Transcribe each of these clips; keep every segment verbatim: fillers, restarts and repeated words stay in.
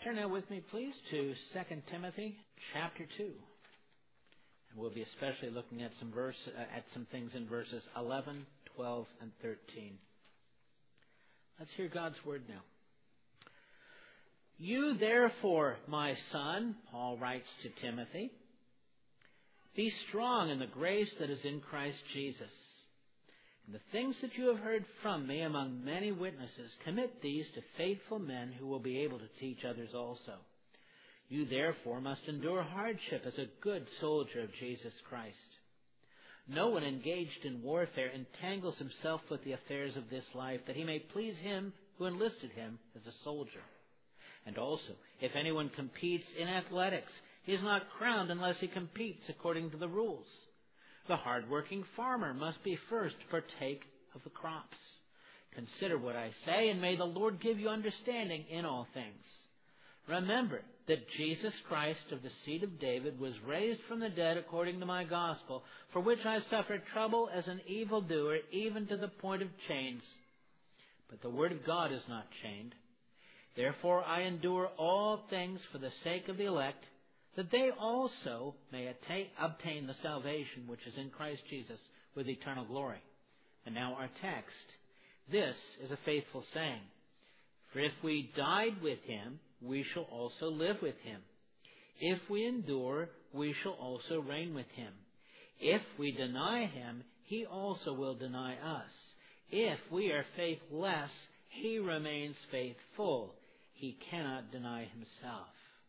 Turn now with me, please, to Second Timothy chapter two. And we'll be especially looking at some verse, uh, at some things in verses eleven, twelve, and thirteen. Let's hear God's word now. You therefore, my son, Paul writes to Timothy, be strong in the grace that is in Christ Jesus. And the things that you have heard from me among many witnesses, commit these to faithful men who will be able to teach others also. You therefore must endure hardship as a good soldier of Jesus Christ. No one engaged in warfare entangles himself with the affairs of this life, that he may please him who enlisted him as a soldier. And also, if anyone competes in athletics, he is not crowned unless he competes according to the rules. The hard-working farmer must be first to partake of the crops. Consider what I say, and may the Lord give you understanding in all things. Remember that Jesus Christ of the seed of David was raised from the dead according to my gospel, for which I suffered trouble as an evildoer, even to the point of chains. But the word of God is not chained. Therefore I endure all things for the sake of the elect, that they also may attain, obtain the salvation which is in Christ Jesus with eternal glory. And now our text. This is a faithful saying. For if we died with him, we shall also live with him. If we endure, we shall also reign with him. If we deny him, he also will deny us. If we are faithless, he remains faithful. He cannot deny himself.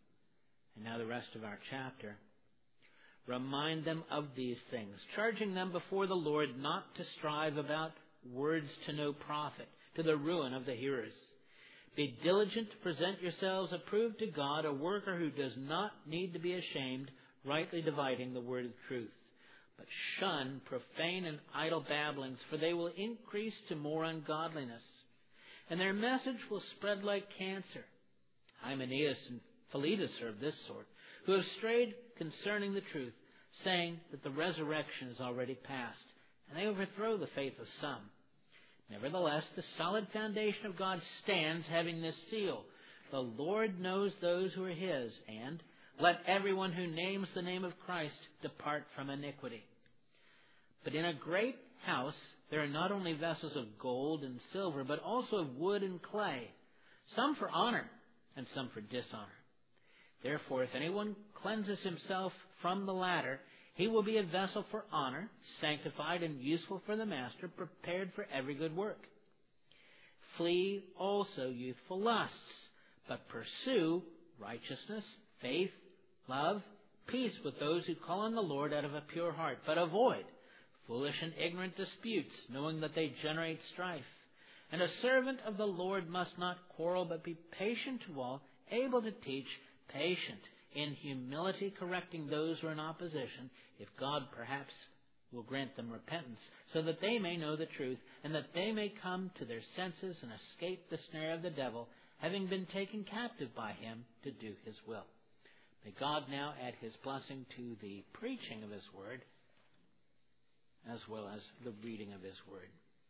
And now the rest of our chapter. Remind them of these things, charging them before the Lord not to strive about words to no profit, to the ruin of the hearers. Be diligent to present yourselves approved to God, a worker who does not need to be ashamed, rightly dividing the word of truth. But shun profane and idle babblings, for they will increase to more ungodliness. And their message will spread like cancer. Hymenaeus and Philetus are of this sort, who have strayed concerning the truth, saying that the resurrection is already past, and they overthrow the faith of some. Nevertheless, the solid foundation of God stands, having this seal: the Lord knows those who are his, and let everyone who names the name of Christ depart from iniquity. But in a great house there are not only vessels of gold and silver, but also of wood and clay, some for honor and some for dishonor. Therefore, if anyone cleanses himself from the latter, he will be a vessel for honor, sanctified and useful for the master, prepared for every good work. Flee also youthful lusts, but pursue righteousness, faith, love, peace with those who call on the Lord out of a pure heart. But avoid foolish and ignorant disputes, knowing that they generate strife. And a servant of the Lord must not quarrel, but be patient to all, able to teach, patient, in humility correcting those who are in opposition, if God perhaps will grant them repentance, so that they may know the truth, and that they may come to their senses and escape the snare of the devil, having been taken captive by him to do his will. May God now add his blessing to the preaching of his word, as well as the reading of his word.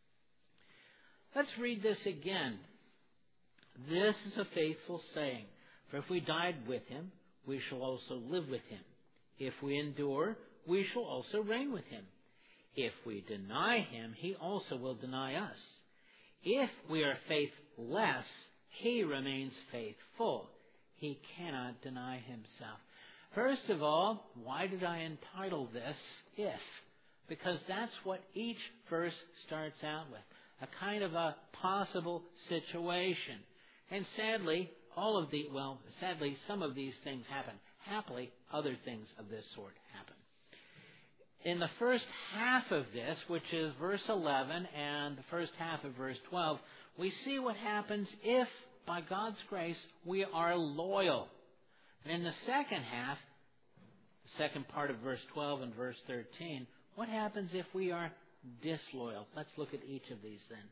Let's read this again. This is a faithful saying. For if we died with him, we shall also live with him. If we endure, we shall also reign with him. If we deny him, he also will deny us. If we are faithless, he remains faithful. He cannot deny himself. First of all, why did I entitle this If? Because that's what each verse starts out with. A kind of a possible situation. And sadly, all of the, well, sadly, some of these things happen. Happily, other things of this sort happen. In the first half of this, which is verse eleven and the first half of verse twelve, we see what happens if, by God's grace, we are loyal. And in the second half, the second part of verse twelve and verse thirteen, what happens if we are disloyal? Let's look at each of these then.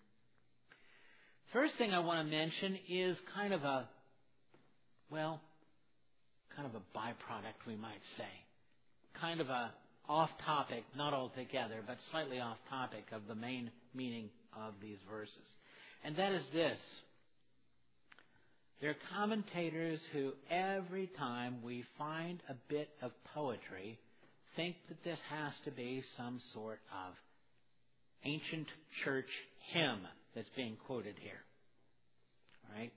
First thing I want to mention is kind of a, well, kind of a byproduct, we might say. Kind of a off-topic, not altogether, but slightly off-topic of the main meaning of these verses. And that is this. There are commentators who, every time we find a bit of poetry, think that this has to be some sort of ancient church hymn that's being quoted here. Right?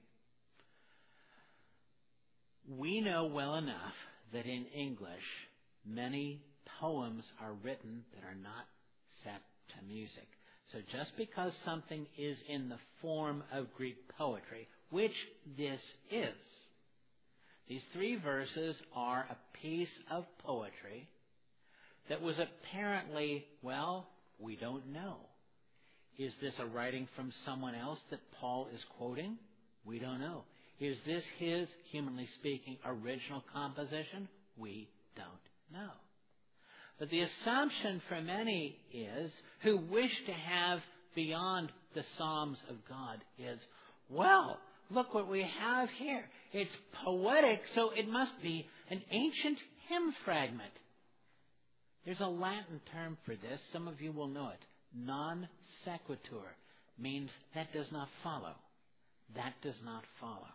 We know well enough that in English, many poems are written that are not set to music. So just because something is in the form of Greek poetry, which this is, these three verses are a piece of poetry that was apparently, well, we don't know. Is this a writing from someone else that Paul is quoting? We don't know. Is this his, humanly speaking, original composition? We don't know. But the assumption for many is, who wish to have beyond the Psalms of God, is, well, look what we have here. It's poetic, so it must be an ancient hymn fragment. There's a Latin term for this. Some of you will know it. Non sequitur means that does not follow. That does not follow.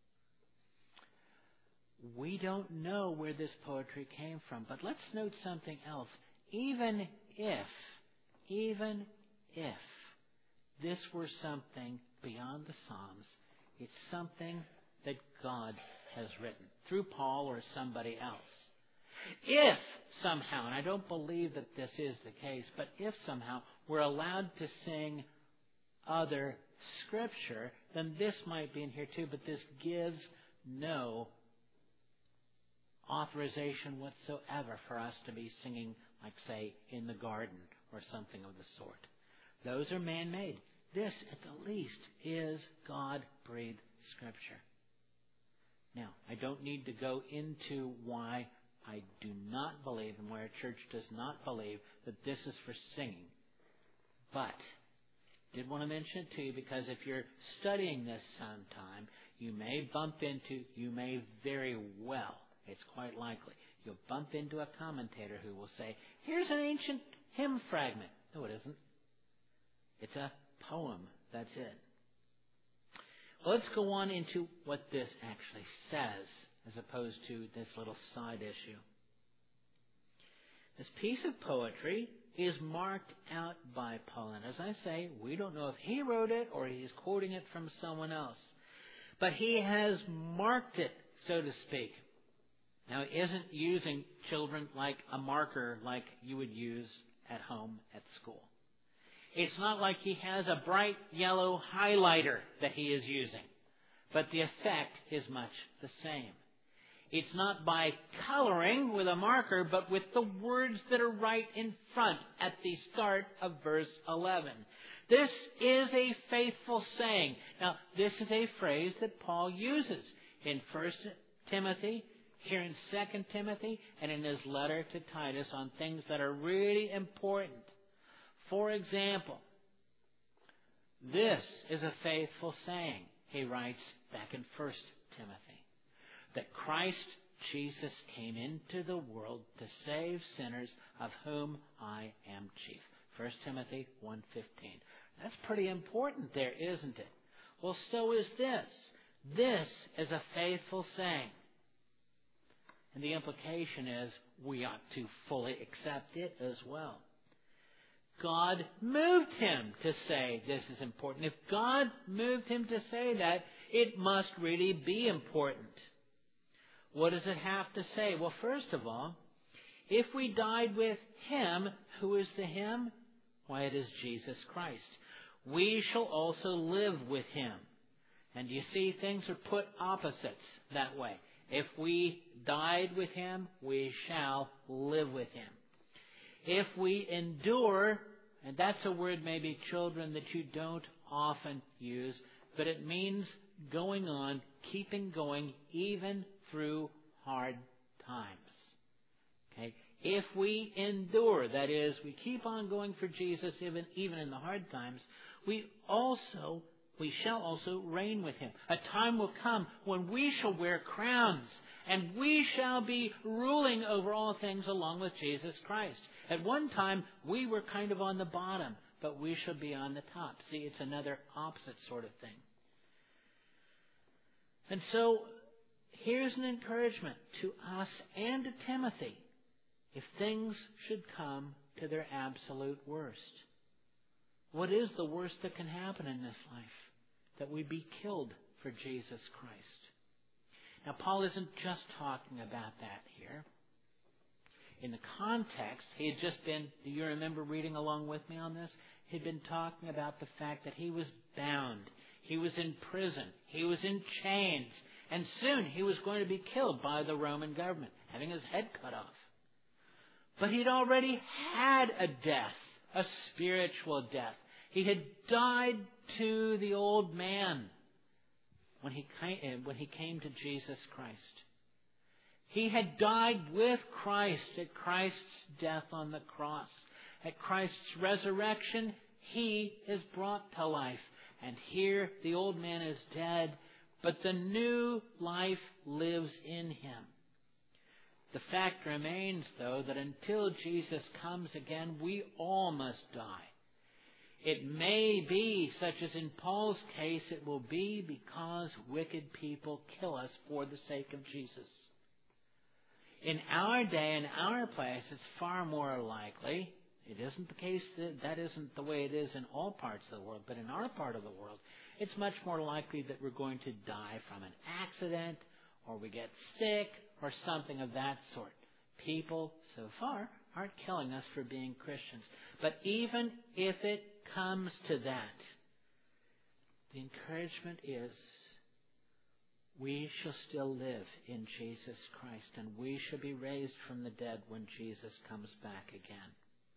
We don't know where this poetry came from, but let's note something else. Even if, even if this were something beyond the Psalms, it's something that God has written through Paul or somebody else. If somehow, and I don't believe that this is the case, but if somehow we're allowed to sing other scripture, then this might be in here too, but this gives no authorization whatsoever for us to be singing, like, say, in the garden or something of the sort. Those are man-made. This, at the least, is God-breathed scripture. Now, I don't need to go into why I do not believe and why our church does not believe that this is for singing. But I did want to mention it to you because if you're studying this sometime, you may bump into, you may very well, it's quite likely, you'll bump into a commentator who will say, here's an ancient hymn fragment. No, it isn't. It's a poem. That's it. Well, let's go on into what this actually says, as opposed to this little side issue. This piece of poetry is marked out by Paul. And as I say, we don't know if he wrote it or he's quoting it from someone else. But he has marked it, so to speak. Now, he isn't using children like a marker like you would use at home at school. It's not like he has a bright yellow highlighter that he is using. But the effect is much the same. It's not by coloring with a marker, but with the words that are right in front at the start of verse eleven. This is a faithful saying. Now, this is a phrase that Paul uses in First Timothy, here in Second Timothy, and in his letter to Titus on things that are really important. For example, this is a faithful saying, he writes back in First Timothy, that Christ Jesus came into the world to save sinners, of whom I am chief. First Timothy one fifteen. That's pretty important there, isn't it? Well, so is this. This is a faithful saying. And the implication is we ought to fully accept it as well. God moved him to say this is important. If God moved him to say that, it must really be important. What does it have to say? Well, first of all, if we died with him, who is the him? Why, it is Jesus Christ. We shall also live with him. And you see, things are put opposites that way. If we died with him, we shall live with him. If we endure, and that's a word maybe, children, that you don't often use, but it means going on, keeping going, even through hard times. Okay? If we endure, that is, we keep on going for Jesus even, even in the hard times, we also, we shall also reign with him. A time will come when we shall wear crowns, and we shall be ruling over all things along with Jesus Christ. At one time, we were kind of on the bottom, but we shall be on the top. See, it's another opposite sort of thing. And so, here's an encouragement to us and to Timothy if things should come to their absolute worst. What is the worst that can happen in this life? That we be killed for Jesus Christ. Now, Paul isn't just talking about that here. In the context, he had just been, do you remember reading along with me on this? He'd been talking about the fact that he was bound. He was in prison. He was in chains. And soon he was going to be killed by the Roman government, having his head cut off. But he'd already had a death, a spiritual death. He had died to the old man when he came, when he came to Jesus Christ. He had died with Christ at Christ's death on the cross. At Christ's resurrection, he is brought to life. And here the old man is dead, but the new life lives in him. The fact remains, though, that until Jesus comes again, we all must die. It may be, such as in Paul's case, it will be because wicked people kill us for the sake of Jesus. In our day, in our place, it's far more likely, it isn't the case that that isn't the way it is in all parts of the world, but in our part of the world, it's much more likely that we're going to die from an accident, or we get sick, or something of that sort. People, so far, aren't killing us for being Christians. But even if it comes to that, the encouragement is we shall still live in Jesus Christ, and we shall be raised from the dead when Jesus comes back again.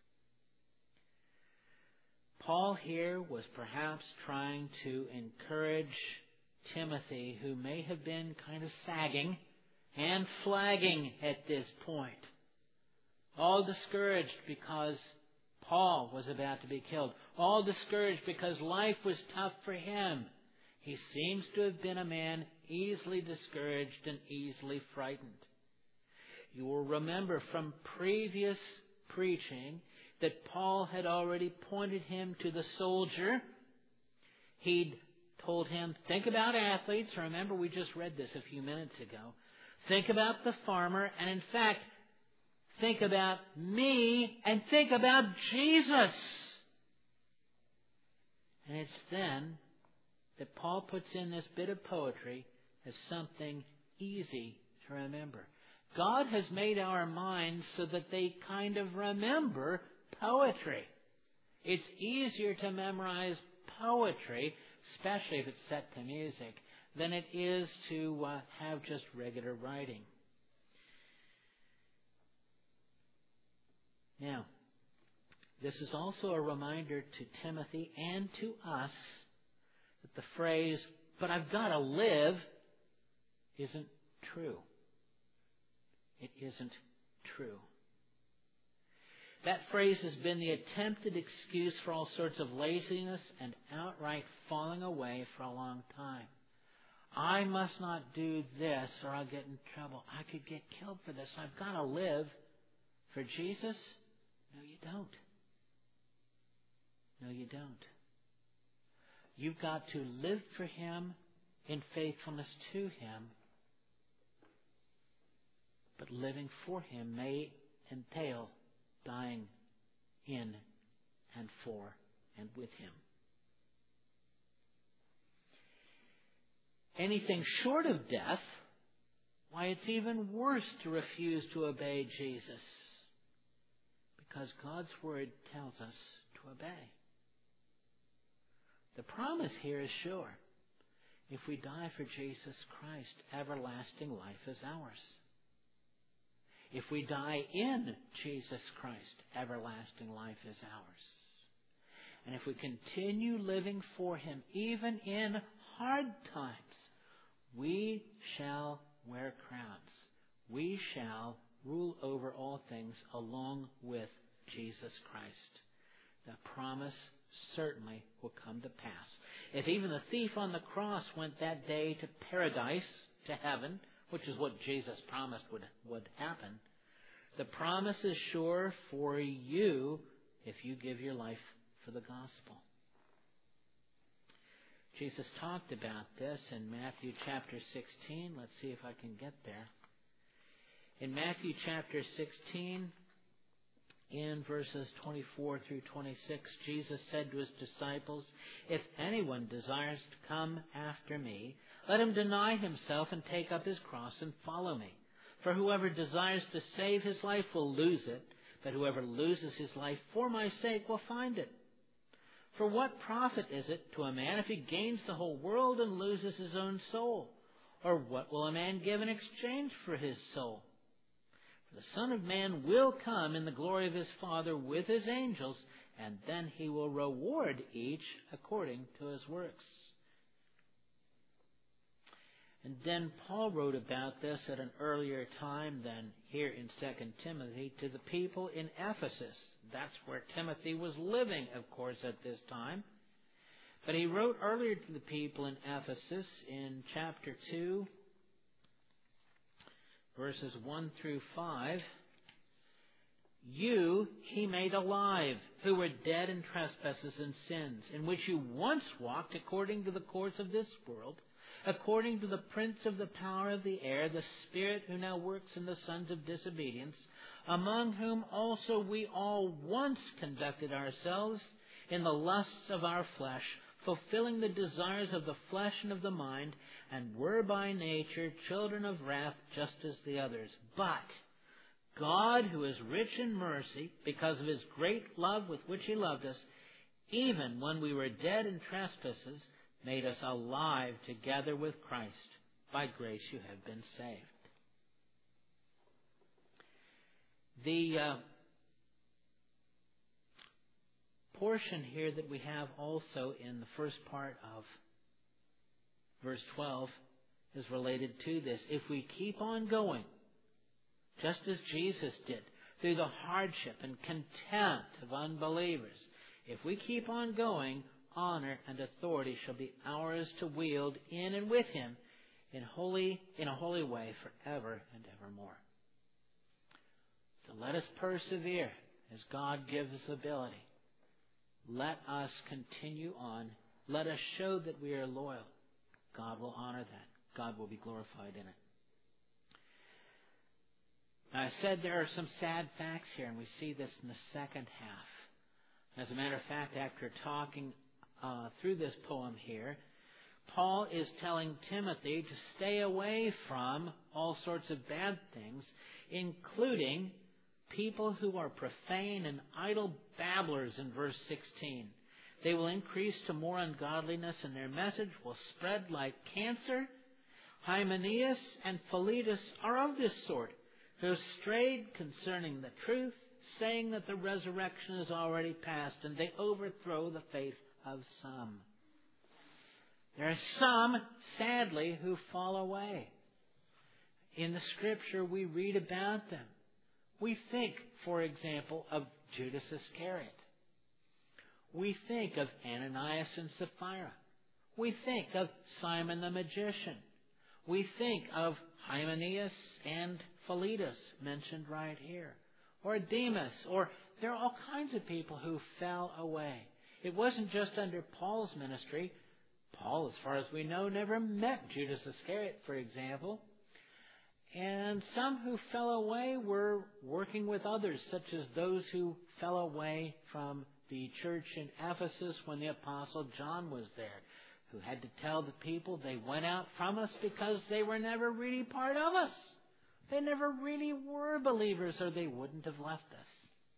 Paul here was perhaps trying to encourage Timothy, who may have been kind of sagging and flagging at this point, all discouraged because Paul was about to be killed, all discouraged because life was tough for him. He seems to have been a man easily discouraged and easily frightened. You will remember from previous preaching that Paul had already pointed him to the soldier. He'd told him, think about athletes. Remember, we just read this a few minutes ago. Think about the farmer, and in fact, think about me, and think about Jesus. And it's then that Paul puts in this bit of poetry as something easy to remember. God has made our minds so that they kind of remember poetry. It's easier to memorize poetry, especially if it's set to music, than it is to uh, have just regular writing. Now, this is also a reminder to Timothy and to us that the phrase, but I've got to live, isn't true. It isn't true. That phrase has been the attempted excuse for all sorts of laziness and outright falling away for a long time. I must not do this or I'll get in trouble. I could get killed for this. I've got to live for Jesus. No, you don't. No, you don't. You've got to live for Him in faithfulness to Him. But living for Him may entail dying in and for and with Him. Anything short of death, why, it's even worse to refuse to obey Jesus. Because God's Word tells us to obey. The promise here is sure. If we die for Jesus Christ, everlasting life is ours. If we die in Jesus Christ, everlasting life is ours. And if we continue living for Him, even in hard times, we shall wear crowns. We shall rule over all things along with Jesus Christ. The promise certainly will come to pass. If even the thief on the cross went that day to paradise, to heaven, which is what Jesus promised would, would happen, the promise is sure for you if you give your life for the gospel. Jesus talked about this in Matthew chapter sixteen. Let's see if I can get there. In Matthew chapter sixteen, in verses twenty-four through twenty-six, Jesus said to his disciples, "If anyone desires to come after me, let him deny himself and take up his cross and follow me. For whoever desires to save his life will lose it, but whoever loses his life for my sake will find it. For what profit is it to a man if he gains the whole world and loses his own soul? Or what will a man give in exchange for his soul? For the Son of Man will come in the glory of his Father with his angels, and then he will reward each according to his works." And then Paul wrote about this at an earlier time than here in Second Timothy to the people in Ephesus. That's where Timothy was living, of course, at this time. But he wrote earlier to the people in Ephesus in chapter two, verses one through five. "You he made alive, who were dead in trespasses and sins, in which you once walked according to the course of this world, according to the prince of the power of the air, the spirit who now works in the sons of disobedience, among whom also we all once conducted ourselves in the lusts of our flesh, fulfilling the desires of the flesh and of the mind, and were by nature children of wrath just as the others. But God, who is rich in mercy, because of his great love with which he loved us, even when we were dead in trespasses, made us alive together with Christ. By grace you have been saved." The uh, portion here that we have also in the first part of verse twelve is related to this. If we keep on going, just as Jesus did, through the hardship and contempt of unbelievers, if we keep on going, honor and authority shall be ours to wield in and with him in holy in a holy way forever and evermore. So let us persevere as God gives us ability. Let us continue on. Let us show that we are loyal. God will honor that. God will be glorified in it. Now, I said there are some sad facts here, and we see this in the second half. As a matter of fact, after talking Uh, through this poem here, Paul is telling Timothy to stay away from all sorts of bad things, including people who are profane and idle babblers in verse sixteen. They will increase to more ungodliness, and their message will spread like cancer. Hymenaeus and Philetus are of this sort, who have strayed concerning the truth, saying that the resurrection is already past, and they overthrow the faith of some. There are some, sadly, who fall away. In the Scripture, we read about them. We think, for example, of Judas Iscariot. We think of Ananias and Sapphira. We think of Simon the magician. We think of Hymenaeus and Philetus, mentioned right here. Or Demas. Or there are all kinds of people who fell away. It wasn't just under Paul's ministry. Paul, as far as we know, never met Judas Iscariot, for example. And some who fell away were working with others, such as those who fell away from the church in Ephesus when the Apostle John was there, who had to tell the people they went out from us because they were never really part of us. They never really were believers, or they wouldn't have left us.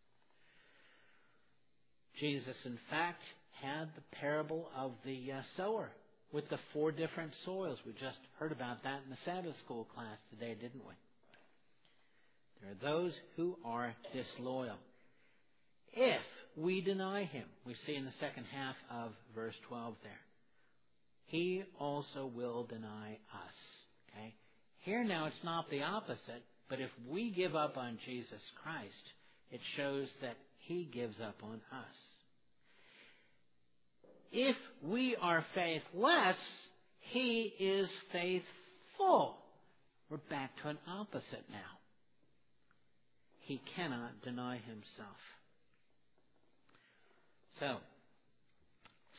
Jesus, in fact, had the parable of the uh, sower with the four different soils. We just heard about that in the Sabbath school class today, didn't we? There are those who are disloyal. If we deny him, we see in the second half of verse twelve there, he also will deny us. Okay? Here now it's not the opposite, but if we give up on Jesus Christ, it shows that he gives up on us. If we are faithless, he is faithful. We're back to an opposite now. He cannot deny himself. So,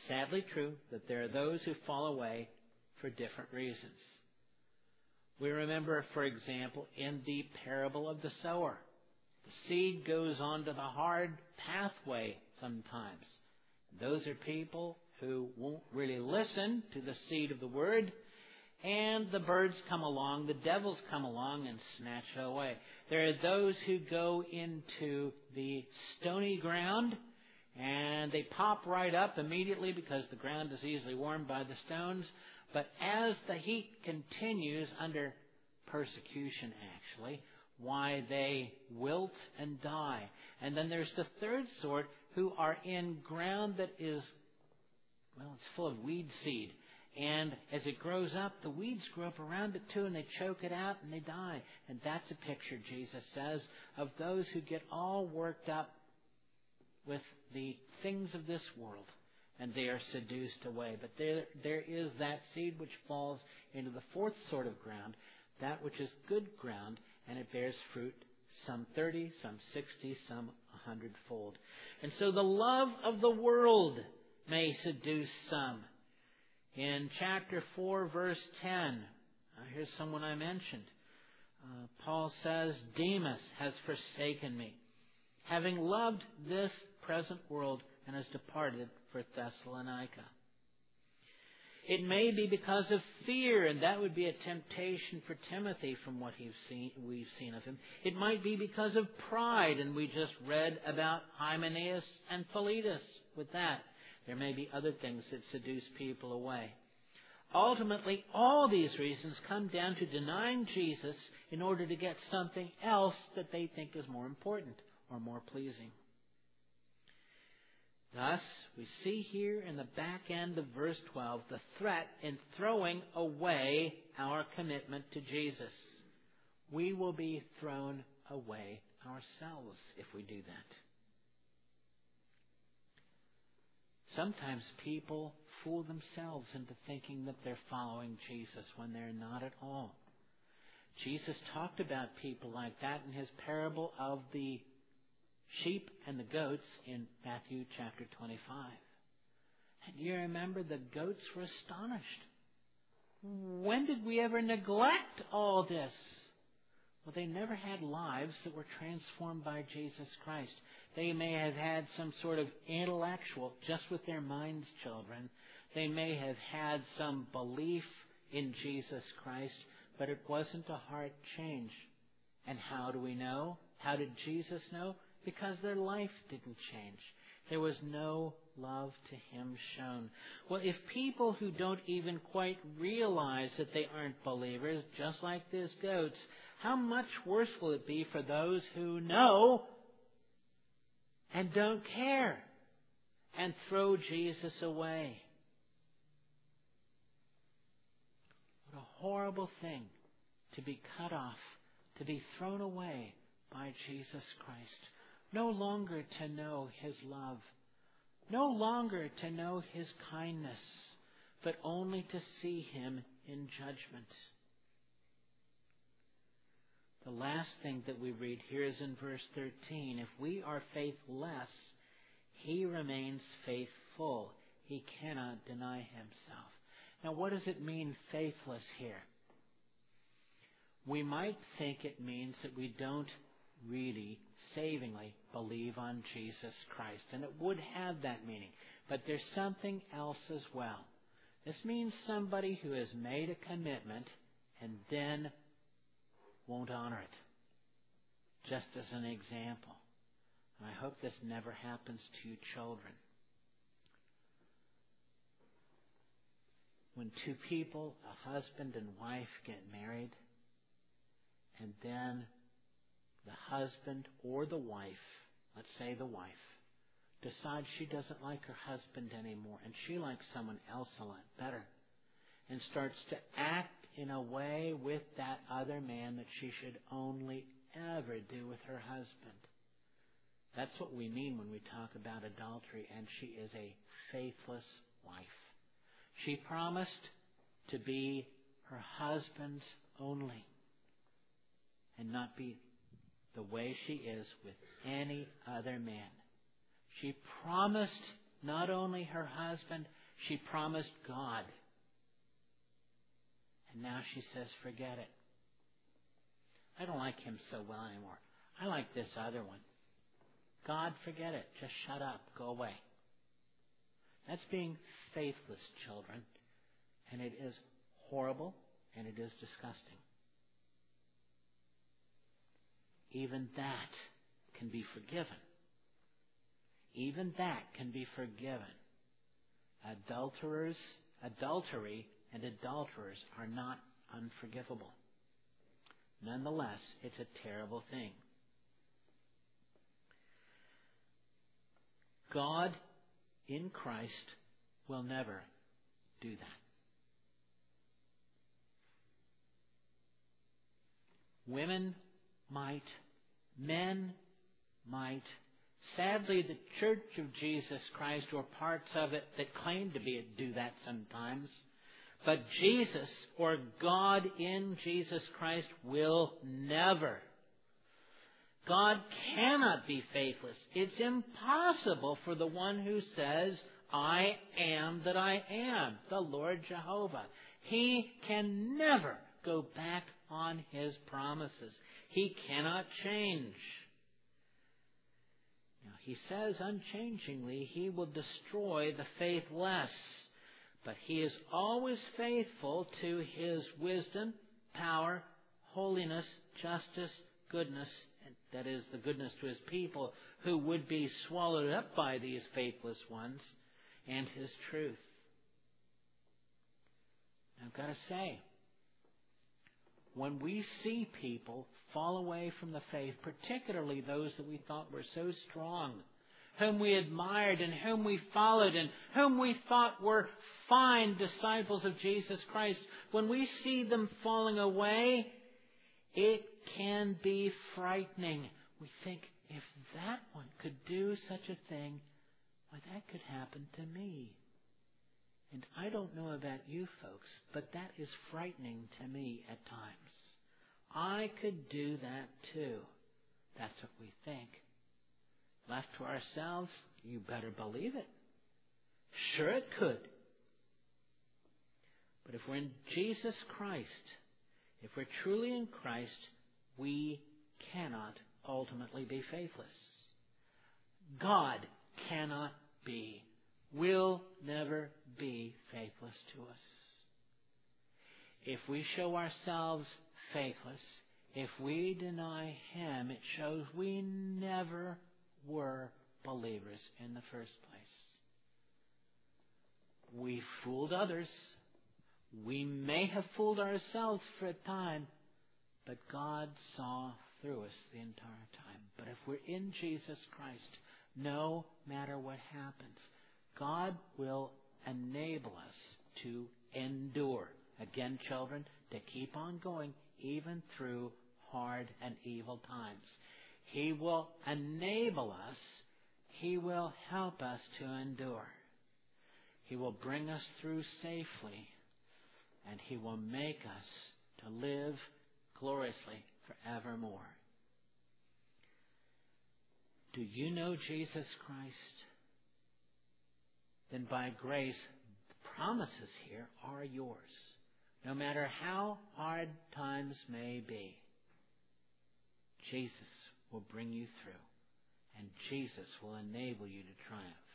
sadly true that there are those who fall away for different reasons. We remember, for example, in the parable of the sower, the seed goes onto the hard pathway sometimes. Those are people who won't really listen to the seed of the word, and the birds come along, the devils come along and snatch it away. There are those who go into the stony ground, and they pop right up immediately because the ground is easily warmed by the stones. But as the heat continues under persecution, actually, why they wilt and die. And then there's the third sort who are in ground that is, well, it's full of weed seed. And as it grows up, the weeds grow up around it too, and they choke it out and they die. And that's a picture, Jesus says, of those who get all worked up with the things of this world, and they are seduced away. But there, there is that seed which falls into the fourth sort of ground, that which is good ground, and it bears fruit, some thirty, some sixty, some a hundredfold. And so the love of the world may seduce some. In chapter four, verse ten, uh, here's someone I mentioned. Uh, Paul says, Demas has forsaken me, having loved this present world, and has departed for Thessalonica. It may be because of fear, and that would be a temptation for Timothy from what he's seen, we've seen of him. It might be because of pride, and we just read about Hymenaeus and Philetus with that. There may be other things that seduce people away. Ultimately, all these reasons come down to denying Jesus in order to get something else that they think is more important or more pleasing. Thus, we see here in the back end of verse twelve the threat in throwing away our commitment to Jesus. We will be thrown away ourselves if we do that. Sometimes people fool themselves into thinking that they're following Jesus when they're not at all. Jesus talked about people like that in his parable of the sheep and the goats in Matthew chapter twenty-five. And you remember the goats were astonished. When did we ever neglect all this? Well, they never had lives that were transformed by Jesus Christ. They may have had some sort of intellectual, just with their minds, children. They may have had some belief in Jesus Christ, but it wasn't a heart change. And how do we know? How did Jesus know? Because their life didn't change. There was no love to him shown. Well, if people who don't even quite realize that they aren't believers, just like these goats, how much worse will it be for those who know and don't care and throw Jesus away? What a horrible thing to be cut off, to be thrown away by Jesus Christ. No longer to know his love, no longer to know his kindness, but only to see him in judgment. The last thing that we read here is in verse thirteen. If we are faithless, he remains faithful. He cannot deny himself. Now, what does it mean, faithless, here? We might think it means that we don't really savingly believe on Jesus Christ. And it would have that meaning. But there's something else as well. This means somebody who has made a commitment and then won't honor it. Just as an example. And I hope this never happens to you children. When two people, a husband and wife, get married, and then the husband or the wife, let's say the wife, decides she doesn't like her husband anymore and she likes someone else a lot better, and starts to act in a way with that other man that she should only ever do with her husband. That's what we mean when we talk about adultery, and she is a faithless wife. She promised to be her husband's only and not be the way she is with any other man. She promised not only her husband, she promised God. And now she says, forget it. I don't like him so well anymore. I like this other one. God, forget it. Just shut up. Go away. That's being faithless, children. And it is horrible and it is disgusting. Even that can be forgiven. Even that can be forgiven. Adulterers, adultery and adulterers are not unforgivable. Nonetheless, it's a terrible thing. God in Christ will never do that. Women might, men might. Sadly, the Church of Jesus Christ, or parts of it that claim to be it, do that sometimes. But Jesus, or God in Jesus Christ, will never. God cannot be faithless. It's impossible for the one who says, I am that I am, the Lord Jehovah. He can never go back on His promises. He cannot change. Now, He says unchangingly He will destroy the faithless. But He is always faithful to His wisdom, power, holiness, justice, goodness, and that is the goodness to His people who would be swallowed up by these faithless ones, and His truth. I've got to say, when we see people fall away from the faith, particularly those that we thought were so strong, whom we admired and whom we followed and whom we thought were fine disciples of Jesus Christ, when we see them falling away, it can be frightening. We think, if that one could do such a thing, why, that could happen to me. And I don't know about you folks, but that is frightening to me at times. I could do that too. That's what we think. Left to ourselves, you better believe it. Sure it could. But if we're in Jesus Christ, if we're truly in Christ, we cannot ultimately be faithless. God cannot be, will never be faithless to us. If we show ourselves faithless, if we deny Him, it shows we never were believers in the first place. We fooled others. We may have fooled ourselves for a time, but God saw through us the entire time. But if we're in Jesus Christ, no matter what happens, God will enable us to endure. Again, children, to keep on going even through hard and evil times. He will enable us. He will help us to endure. He will bring us through safely, and He will make us to live gloriously forevermore. Do you know Jesus Christ? Then by grace, the promises here are yours. No matter how hard times may be, Jesus will bring you through, and Jesus will enable you to triumph.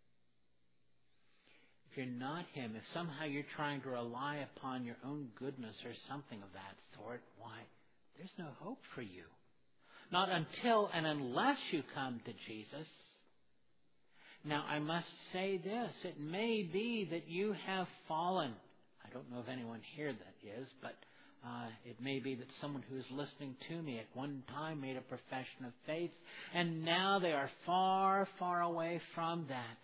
If you're not Him, if somehow you're trying to rely upon your own goodness or something of that sort, why, there's no hope for you. Not until and unless you come to Jesus. Now, I must say this. It may be that you have fallen. I don't know of anyone here that is, but uh, it may be that someone who is listening to me at one time made a profession of faith, and now they are far, far away from that.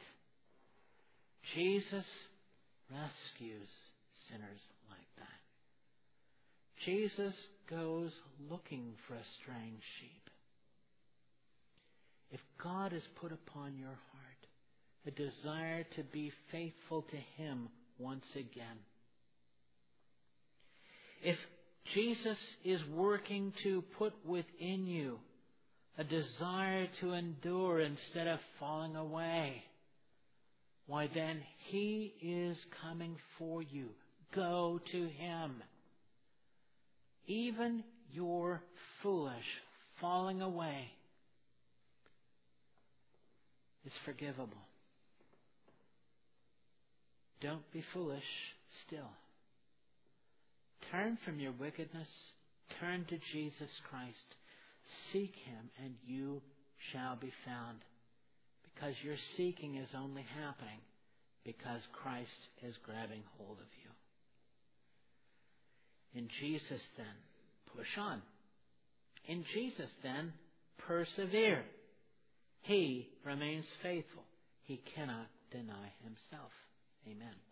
Jesus rescues sinners like that. Jesus goes looking for a straying sheep. If God has put upon your heart a desire to be faithful to Him once again, if Jesus is working to put within you a desire to endure instead of falling away, why then He is coming for you. Go to Him. Even your foolish falling away is forgivable. Don't be foolish still. Turn from your wickedness. Turn to Jesus Christ. Seek Him and you shall be found. Because your seeking is only happening because Christ is grabbing hold of you. In Jesus then, push on. In Jesus then, persevere. He remains faithful. He cannot deny Himself. Amen.